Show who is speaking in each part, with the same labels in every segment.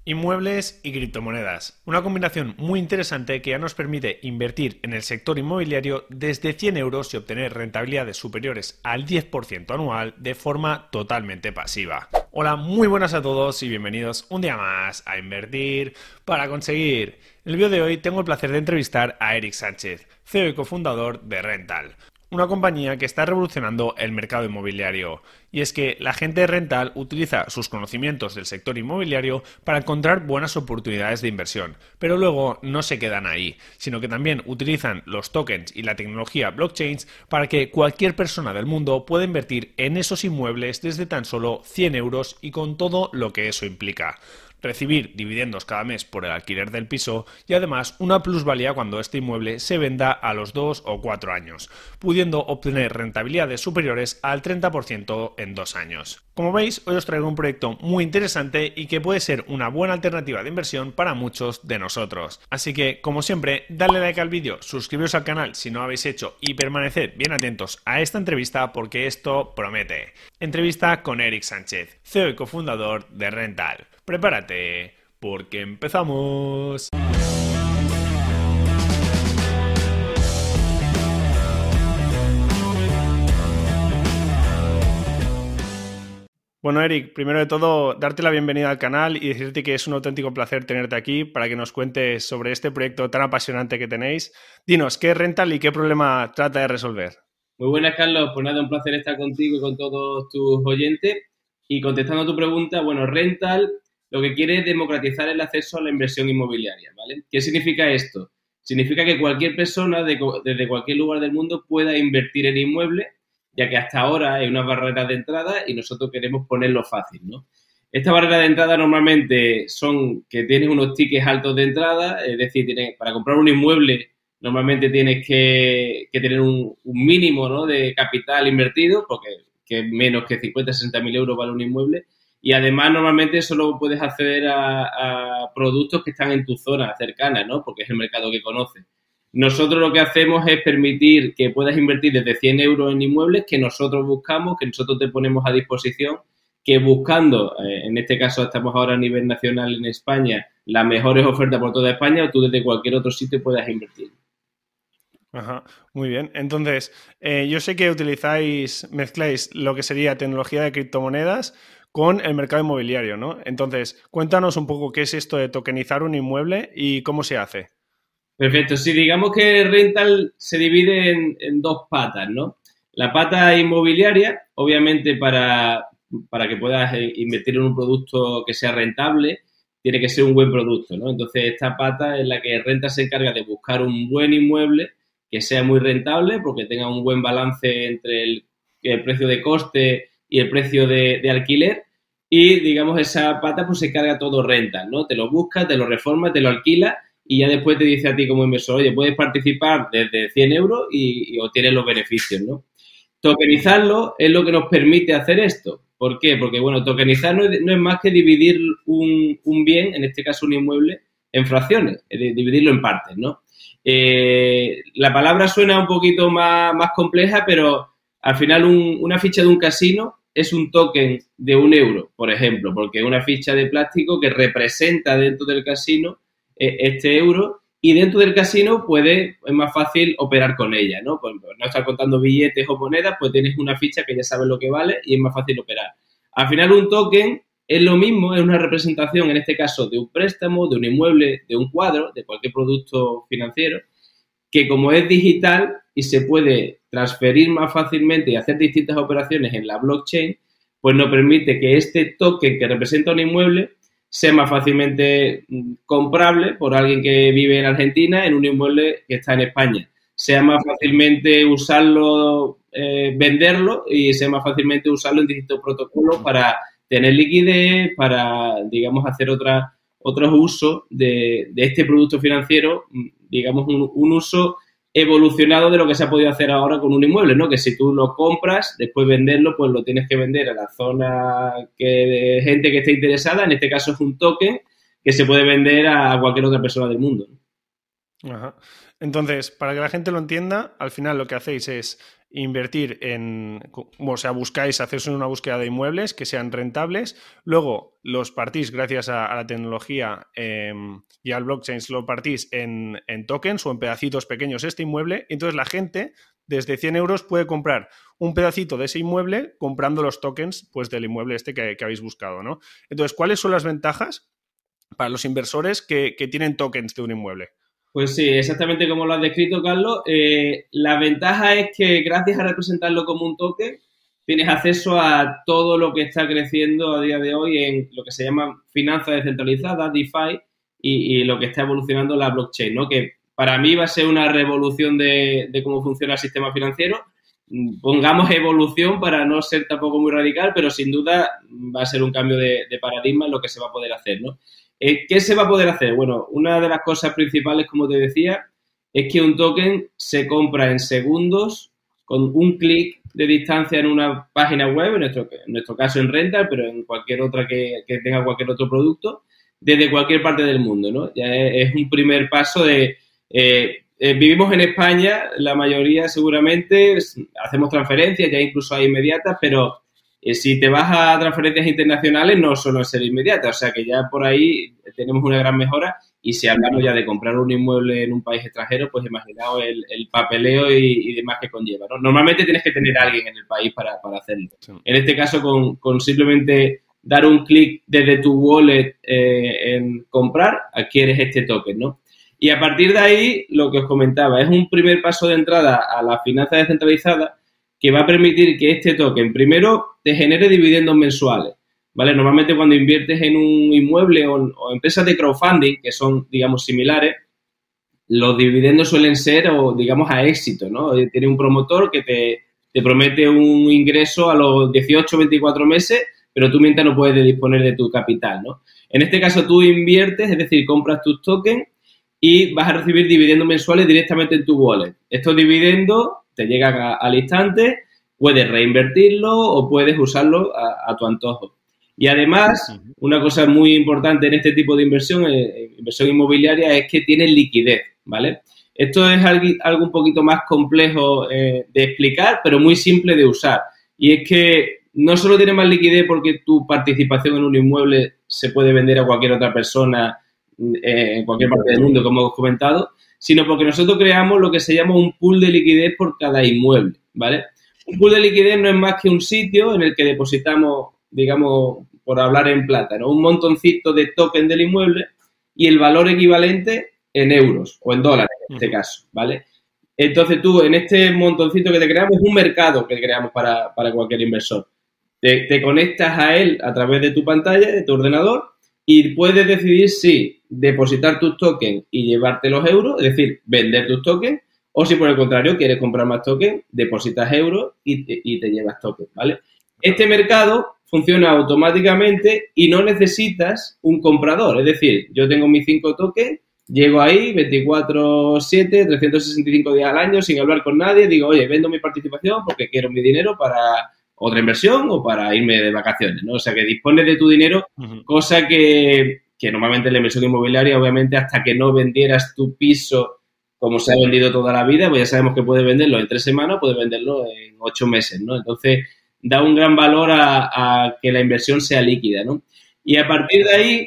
Speaker 1: Inmuebles y criptomonedas. Una combinación muy interesante que ya nos permite invertir en el sector inmobiliario desde 100 euros y obtener rentabilidades superiores al 10% anual de forma totalmente pasiva. Hola, muy buenas a todos y bienvenidos un día más a Invertir para Conseguir. En el vídeo de hoy tengo el placer de entrevistar a Eric Sánchez, CEO y cofundador de Rental, una compañía que está revolucionando el mercado inmobiliario. Y es que la gente de Rental utiliza sus conocimientos del sector inmobiliario para encontrar buenas oportunidades de inversión, pero luego no se quedan ahí, sino que también utilizan los tokens y la tecnología blockchain para que cualquier persona del mundo pueda invertir en esos inmuebles desde tan solo 100 euros y con todo lo que eso implica. Recibir dividendos cada mes por el alquiler del piso y además una plusvalía cuando este inmueble se venda a los 2 o 4 años, pudiendo obtener rentabilidades superiores al 30% en 2 años. Como veis, hoy os traigo un proyecto muy interesante y que puede ser una buena alternativa de inversión para muchos de nosotros. Así que, como siempre, dadle like al vídeo, suscribiros al canal si no lo habéis hecho y permaneced bien atentos a esta entrevista porque esto promete. Entrevista con Eric Sánchez, CEO y cofundador de Rental. Prepárate, porque empezamos. Bueno, Eric, primero de todo, darte la bienvenida al canal y decirte que es un auténtico placer tenerte aquí para que nos cuentes sobre este proyecto tan apasionante que tenéis. Dinos, ¿qué es Rental y qué problema trata de resolver?
Speaker 2: Muy buenas, Carlos. Pues nada, un placer estar contigo y con todos tus oyentes. Y contestando a tu pregunta, bueno, Rental lo que quiere es democratizar el acceso a la inversión inmobiliaria, ¿vale? ¿Qué significa esto? Significa que cualquier persona desde cualquier lugar del mundo pueda invertir en inmuebles, ya que hasta ahora hay unas barreras de entrada y nosotros queremos ponerlo fácil, ¿no? Estas barreras de entrada normalmente son que tienes unos tickets altos de entrada, es decir, para comprar un inmueble normalmente tienes que tener un mínimo, ¿no?, de capital invertido, porque que menos que 50, 60 mil euros vale un inmueble. Y además, normalmente solo puedes acceder a productos que están en tu zona cercana, ¿no?, porque es el mercado que conoces. Nosotros lo que hacemos es permitir que puedas invertir desde 100 euros en inmuebles que nosotros buscamos, que nosotros te ponemos a disposición, que buscando, en este caso estamos ahora a nivel nacional en España, las mejores ofertas por toda España, o tú desde cualquier otro sitio puedas invertir.
Speaker 1: Ajá, muy bien. Entonces, yo sé que mezcláis lo que sería tecnología de criptomonedas con el mercado inmobiliario, ¿no? Entonces, cuéntanos un poco qué es esto de tokenizar un inmueble y cómo se hace.
Speaker 2: Perfecto. Sí, digamos que Rental se divide en dos patas, ¿no? La pata inmobiliaria, obviamente para que puedas invertir en un producto que sea rentable, tiene que ser un buen producto, ¿no? Entonces, esta pata es la que Rental se encarga de buscar un buen inmueble que sea muy rentable porque tenga un buen balance entre el precio de coste y el precio de alquiler. Y, digamos, esa pata pues se carga todo Rental, ¿no? Te lo busca, te lo reforma, te lo alquila y ya después te dice a ti como inversor, oye, puedes participar desde 100 euros y obtienes los beneficios, ¿no? Tokenizarlo es lo que nos permite hacer esto. ¿Por qué? Porque, bueno, tokenizar no es más que dividir un bien, en este caso un inmueble, en fracciones, es decir, dividirlo en partes, ¿no? La palabra suena un poquito más compleja, pero al final una ficha de un casino es un token de 1 euro, por ejemplo, porque es una ficha de plástico que representa dentro del casino este euro y dentro del casino es más fácil operar con ella, ¿no? Pues no estar contando billetes o monedas, pues tienes una ficha que ya sabes lo que vale y es más fácil operar. Al final un token es lo mismo, es una representación, en este caso, de un préstamo, de un inmueble, de un cuadro, de cualquier producto financiero, que como es digital y se puede transferir más fácilmente y hacer distintas operaciones en la blockchain, pues nos permite que este token que representa un inmueble sea más fácilmente comprable por alguien que vive en Argentina en un inmueble que está en España. Sea más fácilmente usarlo, venderlo y sea más fácilmente usarlo en distintos protocolos para tener liquidez, para, digamos, hacer otros usos de este producto financiero, digamos, un uso evolucionado de lo que se ha podido hacer ahora con un inmueble, ¿no? Que si tú lo compras, después venderlo, pues lo tienes que vender a la zona de gente que esté interesada. En este caso es un token que se puede vender a cualquier otra persona del mundo, ¿no?
Speaker 1: Ajá. Entonces, para que la gente lo entienda, al final lo que hacéis es invertir hacéis una búsqueda de inmuebles que sean rentables, luego los partís gracias a la tecnología y al blockchain, lo partís en tokens o en pedacitos pequeños este inmueble, y entonces la gente desde 100 euros puede comprar un pedacito de ese inmueble comprando los tokens pues, del inmueble que habéis buscado, ¿no? Entonces, ¿cuáles son las ventajas para los inversores que tienen tokens de un inmueble?
Speaker 2: Pues sí, exactamente como lo has descrito, Carlos. La ventaja es que gracias a representarlo como un token, tienes acceso a todo lo que está creciendo a día de hoy en lo que se llama finanzas descentralizadas, DeFi, y lo que está evolucionando la blockchain, ¿no? Que para mí va a ser una revolución de cómo funciona el sistema financiero. Pongamos evolución para no ser tampoco muy radical, pero sin duda va a ser un cambio de paradigma en lo que se va a poder hacer, ¿no? ¿Qué se va a poder hacer? Bueno, una de las cosas principales, como te decía, es que un token se compra en segundos con un clic de distancia en una página web, en nuestro caso en Rental, pero en cualquier otra que tenga cualquier otro producto, desde cualquier parte del mundo, ¿no? Ya es un primer paso de... vivimos en España, la mayoría seguramente hacemos transferencias, ya incluso hay inmediatas, pero si te vas a transferencias internacionales no suelen ser inmediatas, o sea que ya por ahí tenemos una gran mejora, y si hablamos ya de comprar un inmueble en un país extranjero, pues imaginaos el papeleo y demás que conlleva, ¿no? Normalmente tienes que tener a alguien en el país para hacerlo. Sí. En este caso, con simplemente dar un clic desde tu wallet en comprar, adquieres este token, ¿no? Y a partir de ahí, lo que os comentaba, es un primer paso de entrada a la finanza descentralizada que va a permitir que este token, primero, te genere dividendos mensuales, ¿vale? Normalmente cuando inviertes en un inmueble o empresas de crowdfunding, que son, digamos, similares, los dividendos suelen ser, digamos, a éxito, ¿no? Tiene un promotor que te promete un ingreso a los 18 o 24 meses, pero tú mientras no puedes disponer de tu capital, ¿no? En este caso tú inviertes, es decir, compras tus tokens y vas a recibir dividendos mensuales directamente en tu wallet. Estos dividendos te llegan al instante, puedes reinvertirlo o puedes usarlo a tu antojo. Y además, una cosa muy importante en este tipo de inversión inmobiliaria, es que tienes liquidez, ¿vale? Esto es algo un poquito más complejo de explicar, pero muy simple de usar. Y es que no solo tienes más liquidez porque tu participación en un inmueble se puede vender a cualquier otra persona en cualquier parte del mundo, como hemos comentado, sino porque nosotros creamos lo que se llama un pool de liquidez por cada inmueble, ¿vale? Un pool de liquidez no es más que un sitio en el que depositamos, digamos, por hablar en plata, ¿no? Un montoncito de token del inmueble y el valor equivalente en euros o en dólares, en este caso, ¿vale? Entonces tú, en este montoncito que te creamos, es un mercado que creamos para cualquier inversor. Te conectas a él a través de tu pantalla, de tu ordenador, y puedes decidir si depositar tus tokens y llevarte los euros, es decir, vender tus tokens, o si por el contrario quieres comprar más tokens, depositas euros y te llevas tokens, ¿vale? Este mercado funciona automáticamente y no necesitas un comprador, es decir, yo tengo mis 5 tokens, llego ahí 24/7, 365 días al año sin hablar con nadie, digo, oye, vendo mi participación porque quiero mi dinero para otra inversión o para irme de vacaciones, ¿no? O sea, que dispones de tu dinero, cosa que normalmente en la inversión inmobiliaria, obviamente, hasta que no vendieras tu piso como se ha vendido toda la vida, pues ya sabemos que puedes venderlo en 3 semanas, puedes venderlo en 8 meses, ¿no? Entonces, da un gran valor a que la inversión sea líquida, ¿no? Y a partir de ahí,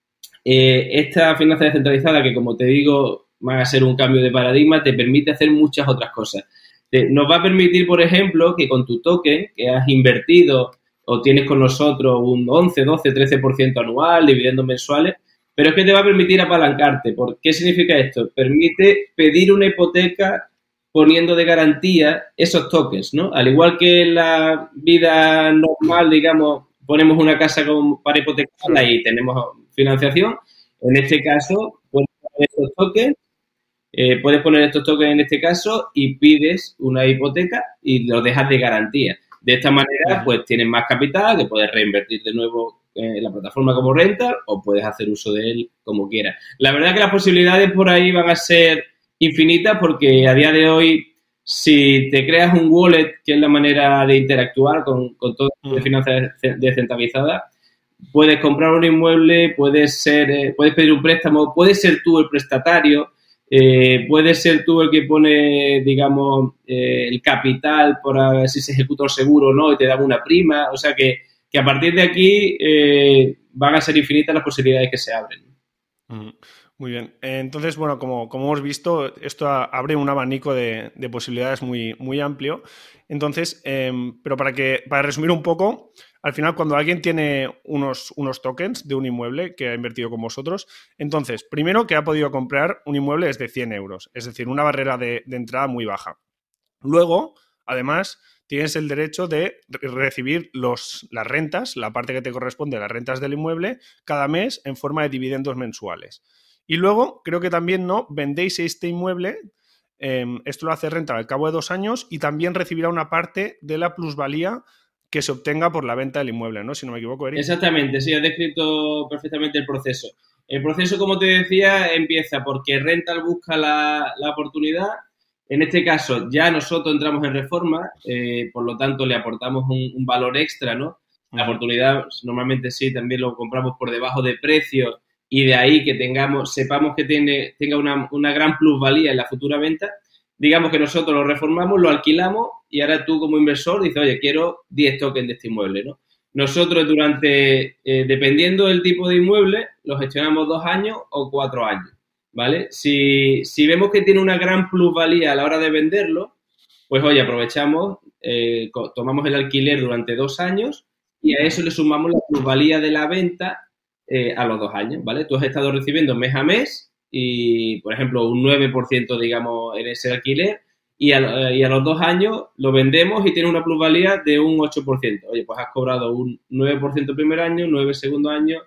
Speaker 2: esta finanza descentralizada, que como te digo, va a ser un cambio de paradigma, te permite hacer muchas otras cosas. Nos va a permitir, por ejemplo, que con tu token que has invertido o tienes con nosotros un 11, 12, 13% anual, dividendos mensuales, pero es que te va a permitir apalancarte. ¿Qué significa esto? Permite pedir una hipoteca poniendo de garantía esos tokens, ¿no? Al igual que en la vida normal, digamos, ponemos una casa para hipotecarla y tenemos financiación, en este caso, puedes poner estos tokens. Puedes poner estos tokens en este caso y pides una hipoteca y lo dejas de garantía. De esta manera, pues tienes más capital que puedes reinvertir de nuevo en la plataforma como Rental o puedes hacer uso de él como quieras. La verdad que las posibilidades por ahí van a ser infinitas porque a día de hoy, si te creas un wallet, que es la manera de interactuar con toda la finanza descentralizada, puedes comprar un inmueble, puedes pedir un préstamo, puedes ser tú el prestatario. Puedes ser tú el que pone, digamos, el capital por ver si se ejecuta el seguro o no y te dan una prima. O sea que a partir de aquí van a ser infinitas las posibilidades que se abren.
Speaker 1: Muy bien. Entonces, bueno, como hemos visto, esto abre un abanico de posibilidades muy, muy amplio. Entonces, pero para resumir un poco, al final, cuando alguien tiene unos tokens de un inmueble que ha invertido con vosotros, entonces, primero que ha podido comprar un inmueble desde 100 euros, es decir, una barrera de entrada muy baja. Luego, además, tienes el derecho de recibir las rentas, la parte que te corresponde, las rentas del inmueble, cada mes en forma de dividendos mensuales. Y luego, creo que también vendéis este inmueble, esto lo hace renta al cabo de 2 años y también recibirá una parte de la plusvalía que se obtenga por la venta del inmueble, ¿no? Si no me equivoco, Eric.
Speaker 2: Exactamente, sí, has descrito perfectamente el proceso. El proceso, como te decía, empieza porque Rental busca la oportunidad. En este caso, ya nosotros entramos en reforma, por lo tanto, le aportamos un valor extra, ¿no? La oportunidad, normalmente sí, también lo compramos por debajo de precio y de ahí que sepamos que tenga una gran plusvalía en la futura venta. Digamos que nosotros lo reformamos, lo alquilamos y ahora tú como inversor dices, oye, quiero 10 tokens de este inmueble, ¿no? Nosotros dependiendo del tipo de inmueble, lo gestionamos 2 años o 4 años, ¿vale? Si vemos que tiene una gran plusvalía a la hora de venderlo, pues oye, aprovechamos, tomamos el alquiler durante 2 años y a eso le sumamos la plusvalía de la venta a los 2 años, ¿vale? Tú has estado recibiendo mes a mes y, por ejemplo, un 9%, digamos, en ese alquiler y a los 2 años lo vendemos y tiene una plusvalía de un 8%. Oye, pues has cobrado un 9% el primer año, 9% segundo año,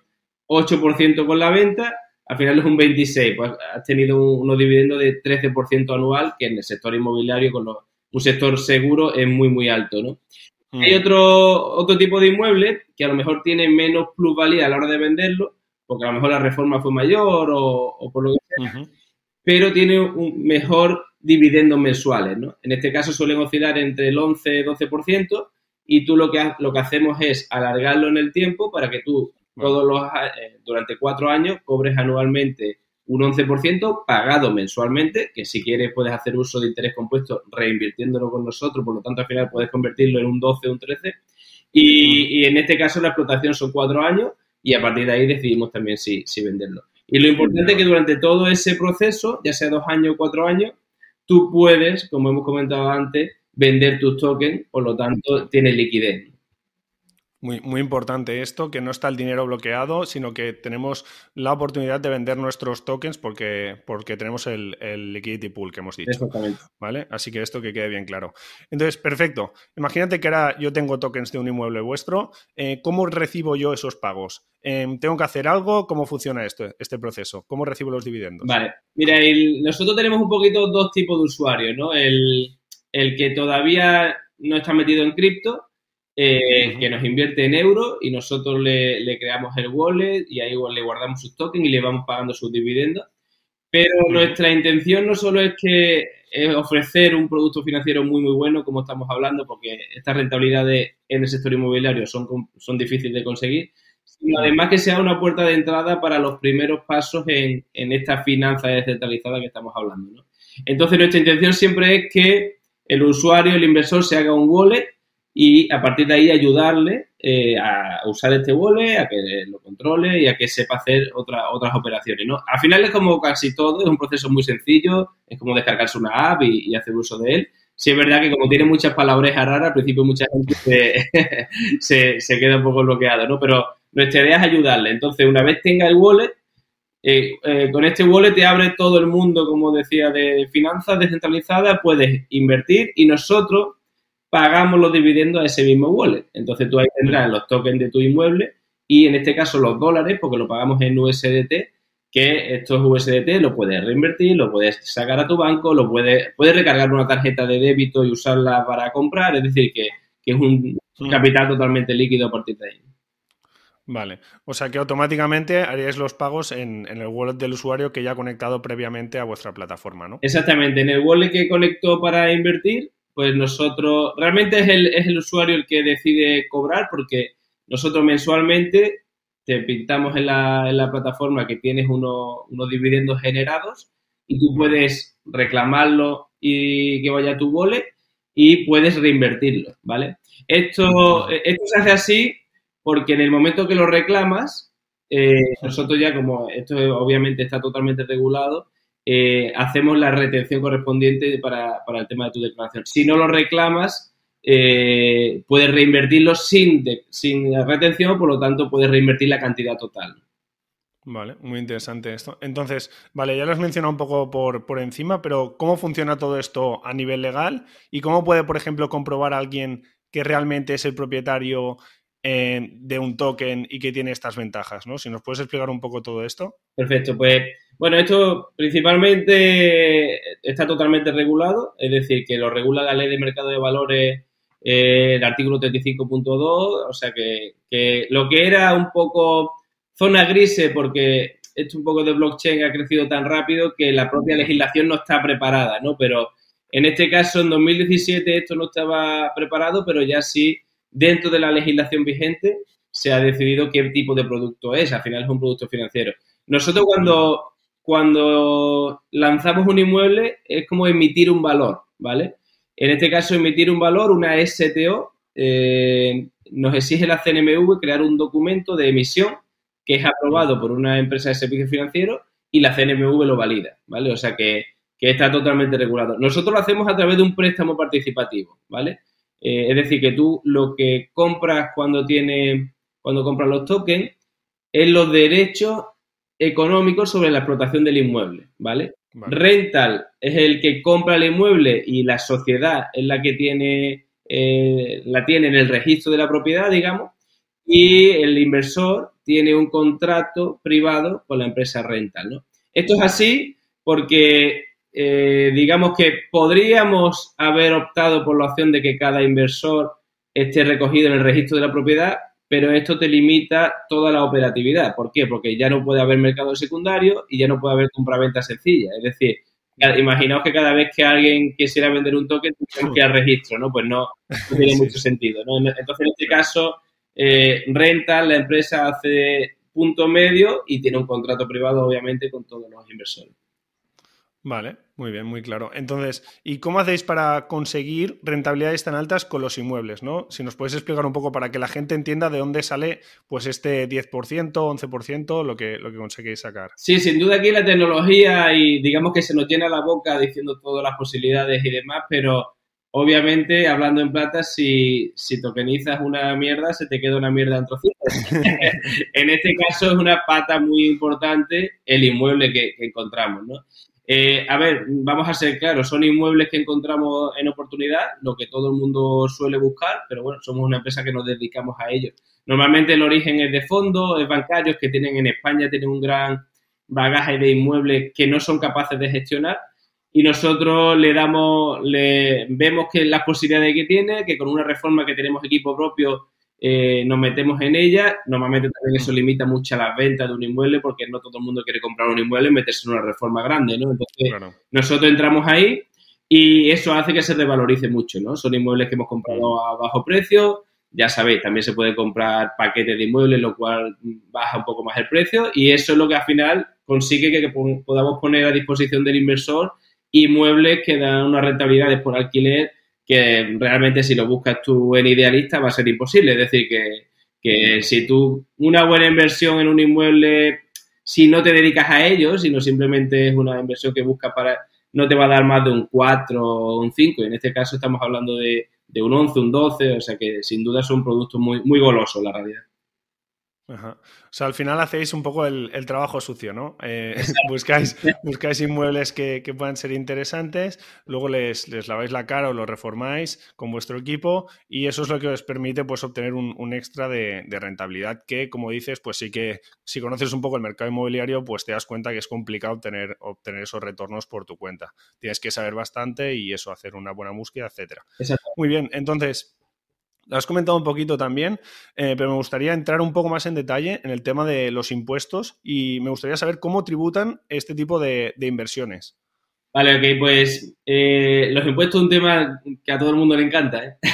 Speaker 2: 8% con la venta, al final es un 26%. Pues has tenido unos dividendos de 13% anual, que en el sector inmobiliario, un sector seguro, es muy, muy alto, ¿no? Hay otro tipo de inmueble que a lo mejor tiene menos plusvalía a la hora de venderlo, porque a lo mejor la reforma fue mayor o por lo que sea, pero tiene un mejor dividendos mensuales, ¿no? En este caso suelen oscilar entre el 11 y 12% y tú lo que hacemos es alargarlo en el tiempo para que tú durante 4 años cobres anualmente un 11% pagado mensualmente, que si quieres puedes hacer uso de interés compuesto reinvirtiéndolo con nosotros, por lo tanto al final puedes convertirlo en un 12 o un 13 y en este caso la explotación son 4 años y a partir de ahí decidimos también si venderlo. Y lo importante es que durante todo ese proceso, ya sea 2 años o 4 años, tú puedes, como hemos comentado antes, vender tus tokens, por lo tanto tienes liquidez.
Speaker 1: Muy, muy importante esto, que no está el dinero bloqueado, sino que tenemos la oportunidad de vender nuestros tokens porque tenemos el liquidity pool que hemos dicho.
Speaker 2: Exactamente.
Speaker 1: ¿Vale? Así que esto que quede bien claro. Entonces, perfecto. Imagínate que ahora yo tengo tokens de un inmueble vuestro. ¿Cómo recibo yo esos pagos? ¿Tengo que hacer algo? ¿Cómo funciona este proceso? ¿Cómo recibo los dividendos?
Speaker 2: Vale. Mira, nosotros tenemos un poquito 2 tipos de usuarios, ¿no? El que todavía no está metido en cripto, que nos invierte en euros y nosotros le creamos el wallet y ahí le guardamos sus tokens y le vamos pagando sus dividendos. Pero nuestra intención no solo es ofrecer un producto financiero muy, muy bueno, como estamos hablando, porque estas rentabilidades en el sector inmobiliario son difíciles de conseguir, sino además que sea una puerta de entrada para los primeros pasos en esta finanza descentralizada que estamos hablando, ¿no? Entonces, nuestra intención siempre es que el usuario, el inversor, se haga un wallet y a partir de ahí ayudarle a usar este wallet, a que lo controle y a que sepa hacer otras operaciones, ¿no? Al final es como casi todo, es un proceso muy sencillo, es como descargarse una app y hacer uso de él. Sí es verdad que como tiene muchas palabrejas raras, al principio mucha gente se queda un poco bloqueado, ¿no? Pero nuestra idea es ayudarle. Entonces, una vez tenga el wallet, con este wallet te abre todo el mundo, como decía, de finanzas descentralizadas, puedes invertir y nosotros pagamos los dividendos a ese mismo wallet. Entonces tú ahí tendrás los tokens de tu inmueble y en este caso los dólares, porque lo pagamos en USDT, que estos USDT lo puedes reinvertir, lo puedes sacar a tu banco, puedes recargar una tarjeta de débito y usarla para comprar, es decir, que es un capital totalmente líquido a partir de ahí.
Speaker 1: Vale, o sea que automáticamente haríais los pagos en el wallet del usuario que ya ha conectado previamente a vuestra plataforma, ¿no?
Speaker 2: Exactamente, en el wallet que conectó para invertir, pues nosotros, realmente es el usuario el que decide cobrar porque nosotros mensualmente te pintamos en la plataforma que tienes unos dividendos generados y tú puedes reclamarlo y que vaya a tu wallet y puedes reinvertirlo, ¿vale? Esto se hace así porque en el momento que lo reclamas, nosotros ya, como esto obviamente está totalmente regulado, hacemos la retención correspondiente para el tema de tu declaración. Si no lo reclamas, puedes reinvertirlo sin retención, por lo tanto puedes reinvertir la cantidad total.
Speaker 1: Vale, muy interesante esto. Entonces, vale, ya lo has mencionado un poco por encima, pero ¿cómo funciona todo esto a nivel legal? ¿Y cómo puede, por ejemplo, comprobar a alguien que realmente es el propietario de un token y que tiene estas ventajas, ¿no? Si nos puedes explicar un poco todo esto.
Speaker 2: Perfecto, pues bueno, esto principalmente está totalmente regulado, es decir, que lo regula la Ley de Mercado de Valores, el artículo 35.2, o sea que lo que era un poco zona grises, porque esto un poco de blockchain ha crecido tan rápido que la propia legislación no está preparada, ¿no? Pero en este caso, en 2017 esto no estaba preparado, pero ya sí, dentro de la legislación vigente, se ha decidido qué tipo de producto es. Al final es un producto financiero. Nosotros cuando lanzamos un inmueble es como emitir un valor, ¿vale? En este caso, emitir un valor, una STO, nos exige la CNMV crear un documento de emisión que es aprobado por una empresa de servicios financieros y la CNMV lo valida, ¿vale? O sea que está totalmente regulado. Nosotros lo hacemos a través de un préstamo participativo, ¿vale? Es decir, que tú lo que compras cuando compras los tokens es los derechos económicos sobre la explotación del inmueble, ¿vale? Rental es el que compra el inmueble y la sociedad es la que la tiene en el registro de la propiedad, digamos, y el inversor tiene un contrato privado con la empresa rental, ¿no? Esto es así porque digamos que podríamos haber optado por la opción de que cada inversor esté recogido en el registro de la propiedad, pero esto te limita toda la operatividad. ¿Por qué? Porque ya no puede haber mercado secundario y ya no puede haber compraventa sencilla. Es decir, imaginaos que cada vez que alguien quisiera vender un token, tenemos que ir al registro, ¿no? Pues no tiene mucho sentido, ¿no? Entonces, en este caso, Rental, la empresa hace punto medio y tiene un contrato privado, obviamente, con todos los inversores.
Speaker 1: Vale, muy bien, muy claro. Entonces, ¿y cómo hacéis para conseguir rentabilidades tan altas con los inmuebles, ¿no? Si nos puedes explicar un poco para que la gente entienda de dónde sale pues este 10%, 11%, lo que conseguís sacar.
Speaker 2: Sí, sin duda aquí la tecnología y digamos que se nos llena la boca diciendo todas las posibilidades y demás, pero obviamente, hablando en plata, si tokenizas una mierda, se te queda una mierda en trocitos. En este caso es una pata muy importante el inmueble que encontramos, ¿no? A ver, vamos a ser claros, son inmuebles que encontramos en oportunidad, lo que todo el mundo suele buscar, pero bueno, somos una empresa que nos dedicamos a ello. Normalmente el origen es de fondos, es bancarios que en España tienen un gran bagaje de inmuebles que no son capaces de gestionar y nosotros vemos que las posibilidades que tiene, que con una reforma que tenemos equipo propio nos metemos en ella. Normalmente también eso limita mucho las ventas de un inmueble porque no todo el mundo quiere comprar un inmueble y meterse en una reforma grande, ¿no? Entonces, nosotros entramos ahí y eso hace que se revalorice mucho, ¿no? Son inmuebles que hemos comprado a bajo precio. Ya sabéis, también se puede comprar paquetes de inmuebles, lo cual baja un poco más el precio y eso es lo que al final consigue que podamos poner a disposición del inversor inmuebles que dan unas rentabilidades por alquiler que realmente si lo buscas tú en Idealista va a ser imposible. Es decir, que si tú una buena inversión en un inmueble, si no te dedicas a ello, sino simplemente es una inversión que buscas no te va a dar más de un 4 o un 5. Y en este caso estamos hablando de un 11, un 12, o sea que sin duda son productos muy, muy golosos, la realidad.
Speaker 1: Ajá. O sea, al final hacéis un poco el trabajo sucio, ¿no? Buscáis inmuebles que puedan ser interesantes, luego les laváis la cara o los reformáis con vuestro equipo y eso es lo que os permite pues obtener un extra de rentabilidad que, como dices, pues sí que si conoces un poco el mercado inmobiliario, pues te das cuenta que es complicado obtener esos retornos por tu cuenta. Tienes que saber bastante y eso, hacer una buena búsqueda, etcétera.
Speaker 2: Exacto.
Speaker 1: Muy bien, entonces... Lo has comentado un poquito también, pero me gustaría entrar un poco más en detalle en el tema de los impuestos y me gustaría saber cómo tributan este tipo de inversiones.
Speaker 2: Vale, ok, pues los impuestos es un tema que a todo el mundo le encanta, ¿eh?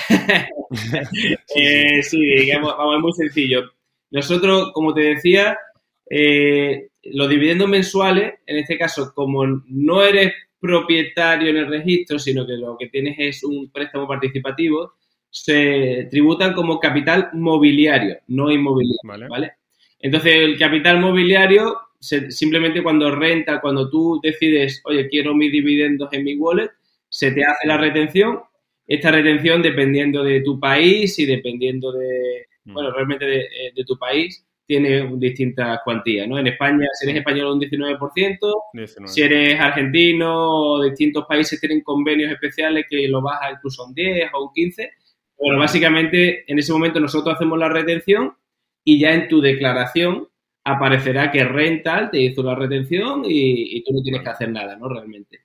Speaker 2: Sí, digamos, vamos, es muy sencillo. Nosotros, como te decía, los dividendos mensuales, en este caso, como no eres propietario en el registro, sino que lo que tienes es un préstamo participativo, se tributan como capital mobiliario, no inmobiliario, ¿vale? Entonces, el capital mobiliario, simplemente cuando tú decides, oye, quiero mis dividendos en mi wallet, se te hace la retención. Esta retención, dependiendo de tu país y dependiendo realmente de tu país, tiene distintas cuantías, ¿no? En España, si eres español, un 19%. 19. Si eres argentino, distintos países tienen convenios especiales que lo baja incluso a un 10 o un 15. Bueno, básicamente, en ese momento nosotros hacemos la retención y ya en tu declaración aparecerá que Rental te hizo la retención y tú no tienes que hacer nada, ¿no? Realmente.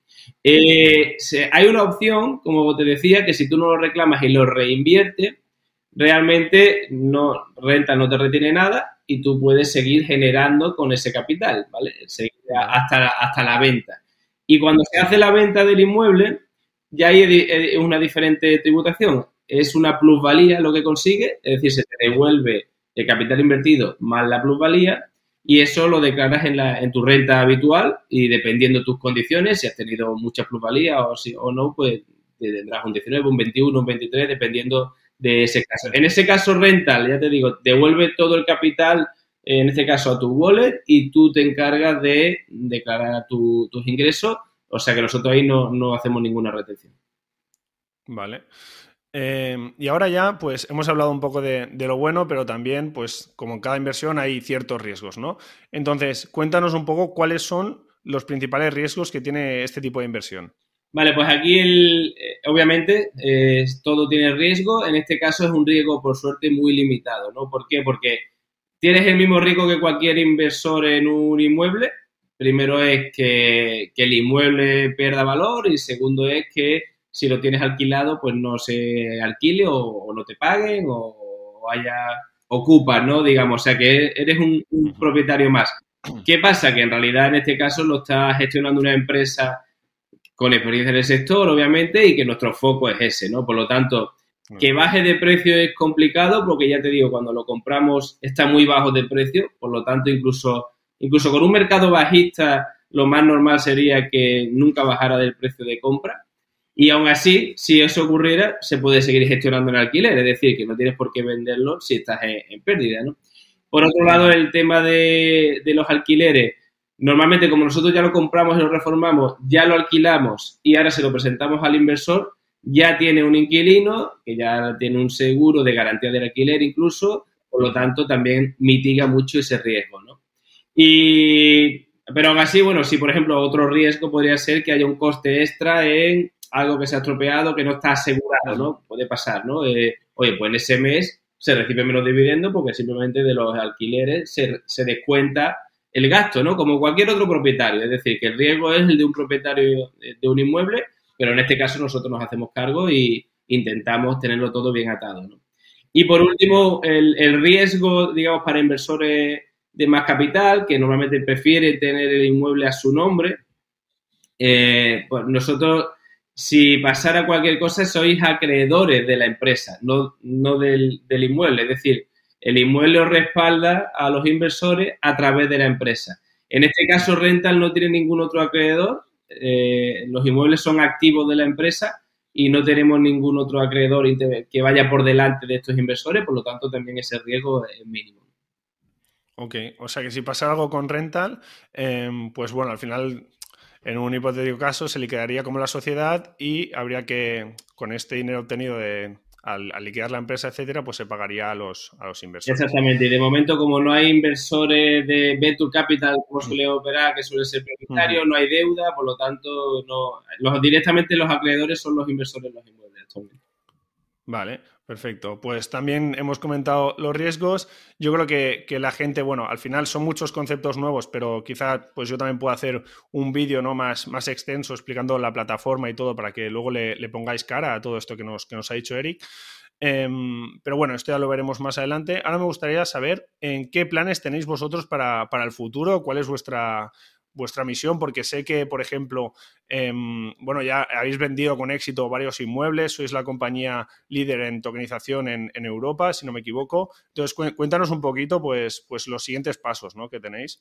Speaker 2: Hay una opción, como te decía, que si tú no lo reclamas y lo reinviertes, realmente Rental no te retiene nada y tú puedes seguir generando con ese capital, ¿vale? Hasta la venta. Y cuando se hace la venta del inmueble, ya hay una diferente tributación. Es una plusvalía lo que consigue, es decir, se te devuelve el capital invertido más la plusvalía y eso lo declaras en tu renta habitual y dependiendo de tus condiciones, si has tenido mucha plusvalía o no, pues te tendrás un 19, un 21, un 23, dependiendo de ese caso. En ese caso, Rental, ya te digo, devuelve todo el capital, en este caso a tu wallet, y tú te encargas de declarar tus ingresos, o sea que nosotros ahí no hacemos ninguna retención.
Speaker 1: Vale. Y ahora ya, pues hemos hablado un poco de lo bueno, pero también, pues como en cada inversión hay ciertos riesgos, ¿no? Entonces, cuéntanos un poco cuáles son los principales riesgos que tiene este tipo de inversión.
Speaker 2: Vale, pues aquí obviamente todo tiene riesgo. En este caso es un riesgo, por suerte, muy limitado, ¿no? ¿Por qué? Porque tienes el mismo riesgo que cualquier inversor en un inmueble. Primero es que el inmueble pierda valor y segundo es que si lo tienes alquilado, pues no se alquile o no te paguen o ocupas, ¿no? Digamos, o sea que eres un propietario más. ¿Qué pasa? Que en realidad en este caso lo está gestionando una empresa con experiencia en el sector, obviamente, y que nuestro foco es ese, ¿no? Por lo tanto, que baje de precio es complicado porque ya te digo, cuando lo compramos está muy bajo de precio, por lo tanto, incluso con un mercado bajista, lo más normal sería que nunca bajara del precio de compra. Y aún así, si eso ocurriera, se puede seguir gestionando en alquiler, es decir, que no tienes por qué venderlo si estás en pérdida, ¿no? Por otro lado, el tema de los alquileres, normalmente como nosotros ya lo compramos y lo reformamos, ya lo alquilamos y ahora se lo presentamos al inversor, ya tiene un inquilino, que ya tiene un seguro de garantía del alquiler incluso, por lo tanto también mitiga mucho ese riesgo, ¿no? Pero aún así, bueno, si por ejemplo otro riesgo podría ser que haya un coste extra en algo que se ha estropeado, que no está asegurado, ¿no? Puede pasar, ¿no? Oye, pues en ese mes se recibe menos dividendo porque simplemente de los alquileres se descuenta el gasto, ¿no? Como cualquier otro propietario. Es decir, que el riesgo es el de un propietario de un inmueble, pero en este caso nosotros nos hacemos cargo y intentamos tenerlo todo bien atado, ¿no? Y por último, el riesgo, digamos, para inversores de más capital, que normalmente prefieren tener el inmueble a su nombre, pues nosotros, si pasara cualquier cosa, sois acreedores de la empresa, no del inmueble. Es decir, el inmueble os respalda a los inversores a través de la empresa. En este caso, Rental no tiene ningún otro acreedor. Los inmuebles son activos de la empresa y no tenemos ningún otro acreedor que vaya por delante de estos inversores, por lo tanto, también ese riesgo es mínimo.
Speaker 1: Ok, o sea que si pasa algo con Rental, pues bueno, al final, en un hipotético caso, se liquidaría como la sociedad y habría que, con este dinero obtenido al liquidar la empresa, etcétera, pues se pagaría a los inversores.
Speaker 2: Exactamente, y de momento, como no hay inversores de Venture Capital, como suele operar, que suele ser propietario, no hay deuda, por lo tanto, directamente los acreedores son los inversores de los inmuebles actualmente.
Speaker 1: Vale, perfecto. Pues también hemos comentado los riesgos. Yo creo que la gente, bueno, al final son muchos conceptos nuevos, pero quizá pues yo también puedo hacer un vídeo, ¿no?, más extenso explicando la plataforma y todo para que luego le pongáis cara a todo esto que nos ha dicho Eric. Pero bueno, esto ya lo veremos más adelante. Ahora me gustaría saber en qué planes tenéis vosotros para el futuro, cuál es vuestra misión, porque sé que, por ejemplo, bueno, ya habéis vendido con éxito varios inmuebles, sois la compañía líder en tokenización en Europa, si no me equivoco. Entonces, cuéntanos un poquito, pues los siguientes pasos, ¿no?, que tenéis.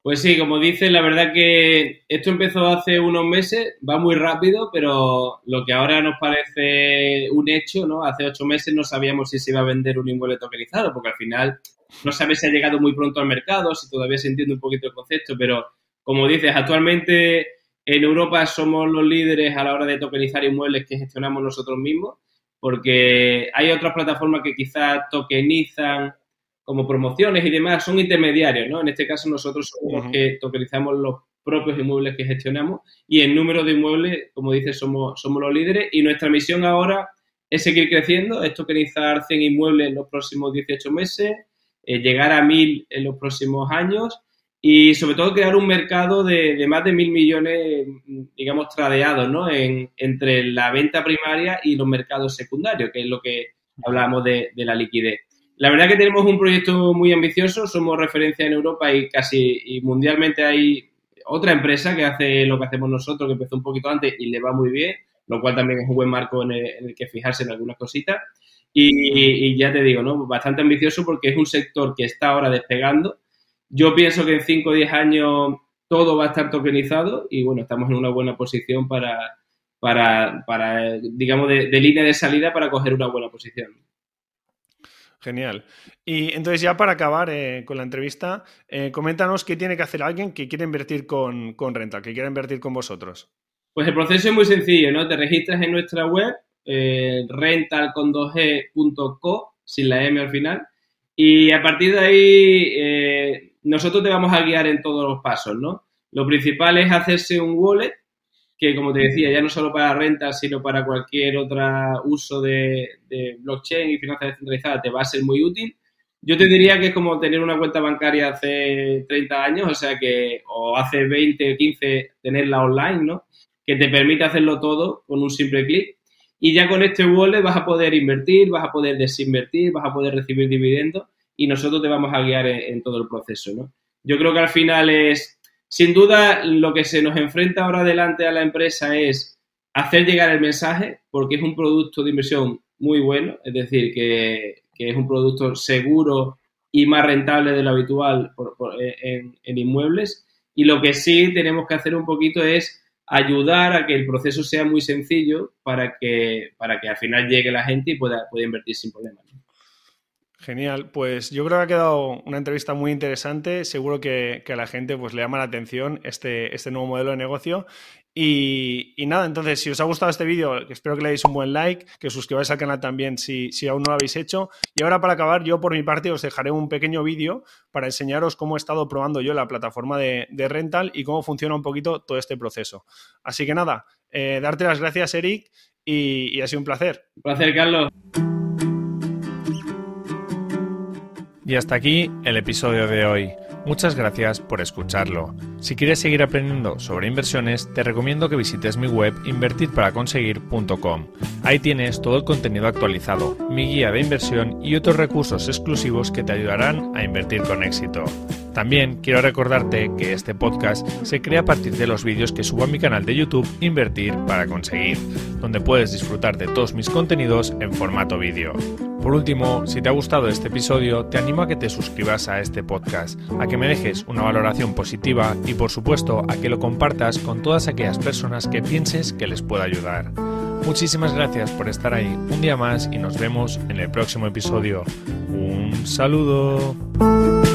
Speaker 2: Pues sí, como dices, la verdad que esto empezó hace unos meses, va muy rápido, pero lo que ahora nos parece un hecho, ¿no? Hace 8 meses no sabíamos si se iba a vender un inmueble tokenizado, porque al final no sabes si ha llegado muy pronto al mercado, si todavía se entiende un poquito el concepto, pero como dices, actualmente en Europa somos los líderes a la hora de tokenizar inmuebles que gestionamos nosotros mismos, porque hay otras plataformas que quizás tokenizan como promociones y demás, son intermediarios, ¿no? En este caso nosotros somos los que tokenizamos los propios inmuebles que gestionamos y en número de inmuebles, como dices, somos los líderes y nuestra misión ahora es seguir creciendo, es tokenizar 100 inmuebles en los próximos 18 meses, llegar a 1.000 en los próximos años y sobre todo crear un mercado de más de 1.000 millones, digamos, tradeados, ¿no? Entre la venta primaria y los mercados secundarios, que es lo que hablábamos de la liquidez. La verdad que tenemos un proyecto muy ambicioso, somos referencia en Europa y mundialmente hay otra empresa que hace lo que hacemos nosotros, que empezó un poquito antes y le va muy bien, lo cual también es un buen marco en el que fijarse en algunas cositas. Y ya te digo, ¿no? Bastante ambicioso porque es un sector que está ahora despegando. Yo pienso que en 5 o 10 años todo va a estar tokenizado y, bueno, estamos en una buena posición para digamos, de línea de salida para coger una buena posición.
Speaker 1: Genial. Y entonces ya para acabar con la entrevista, coméntanos qué tiene que hacer alguien que quiere invertir con Rental, que quiera invertir con vosotros.
Speaker 2: Pues el proceso es muy sencillo, ¿no? Te registras en nuestra web, rental.co, sin la M al final, y a partir de ahí nosotros te vamos a guiar en todos los pasos, ¿no? Lo principal es hacerse un wallet, que como te decía, ya no solo para rentas, sino para cualquier otro uso de blockchain y finanzas descentralizadas te va a ser muy útil. Yo te diría que es como tener una cuenta bancaria hace 30 años, o sea que, o hace 20 o 15, tenerla online, ¿no? Que te permite hacerlo todo con un simple clic. Y ya con este wallet vas a poder invertir, vas a poder desinvertir, vas a poder recibir dividendos y nosotros te vamos a guiar en todo el proceso, ¿no? Yo creo que al final es... Sin duda, lo que se nos enfrenta ahora delante a la empresa es hacer llegar el mensaje, porque es un producto de inversión muy bueno, es decir, que es un producto seguro y más rentable de lo habitual en inmuebles. Y lo que sí tenemos que hacer un poquito es ayudar a que el proceso sea muy sencillo para que al final llegue la gente y pueda invertir sin problemas.
Speaker 1: Genial, pues yo creo que ha quedado una entrevista muy interesante, seguro que a la gente pues le llama la atención este nuevo modelo de negocio y nada, entonces si os ha gustado este vídeo espero que le deis un buen like, que os suscribáis al canal también si aún no lo habéis hecho y ahora para acabar yo por mi parte os dejaré un pequeño vídeo para enseñaros cómo he estado probando yo la plataforma de Rental y cómo funciona un poquito todo este proceso. Así que nada, darte las gracias Eric y ha sido un placer.
Speaker 2: Un placer, Carlos.
Speaker 1: Y hasta aquí el episodio de hoy. Muchas gracias por escucharlo. Si quieres seguir aprendiendo sobre inversiones, te recomiendo que visites mi web invertirparaconseguir.com. Ahí tienes todo el contenido actualizado, mi guía de inversión y otros recursos exclusivos que te ayudarán a invertir con éxito. También quiero recordarte que este podcast se crea a partir de los vídeos que subo a mi canal de YouTube Invertir para Conseguir, donde puedes disfrutar de todos mis contenidos en formato vídeo. Por último, si te ha gustado este episodio, te animo a que te suscribas a este podcast, a que me dejes una valoración positiva y por supuesto a que lo compartas con todas aquellas personas que pienses que les pueda ayudar. Muchísimas gracias por estar ahí un día más y nos vemos en el próximo episodio. Un saludo.